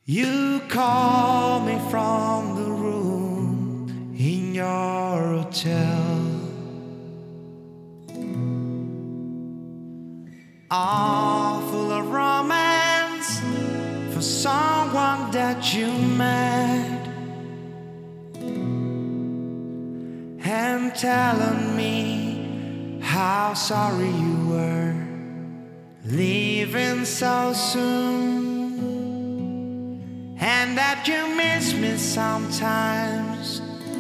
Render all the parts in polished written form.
You call me from the room in your hotel, all full of romance for someone that you met, and telling me how sorry you were leaving so soon, and that you miss me sometimes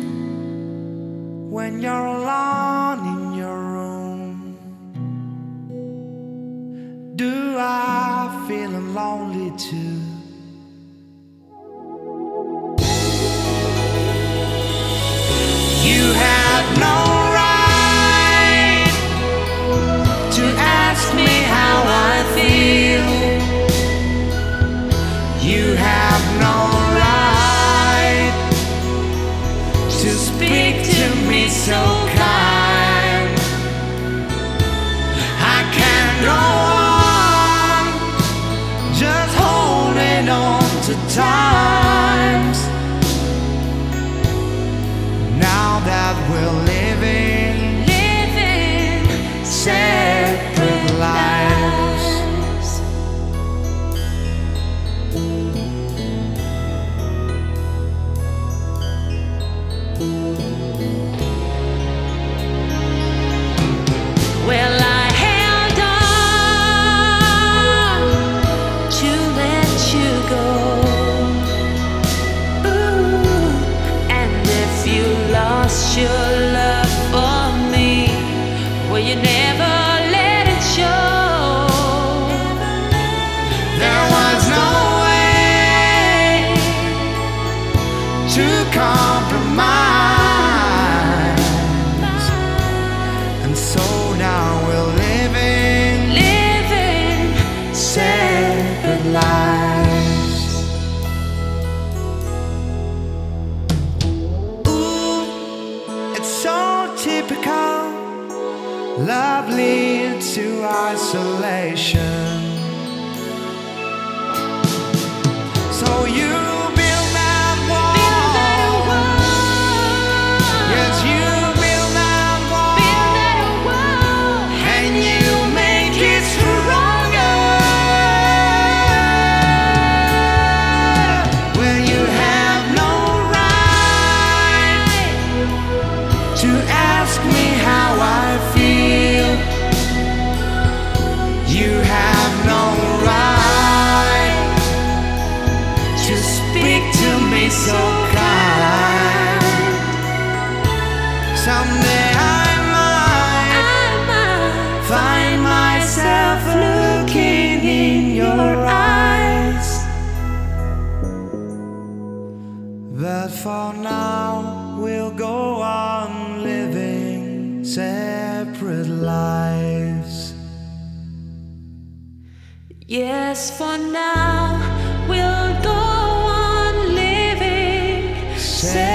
when you're alone in your room. Do I feel lonely too? You had no right to ask me how I feel. You have no right to speak to me so kind. I can't go on just holding on to times. Now that we're living separate lives. Well, I held on to let you go. Ooh, and if you lost your love for me, well, you never let it show. There was no way to compromise, and so now we're living separate lives. Ooh, it's so typical. Love leads to isolation. So you build that wall. Yes, you build that wall. And you make it stronger. Well, you have no right to ask me how I feel. You have no right to speak to me so kind. Someday I might find myself looking in your eyes, but for now we'll go on living separate lives. Yes, for now we'll go on living separate.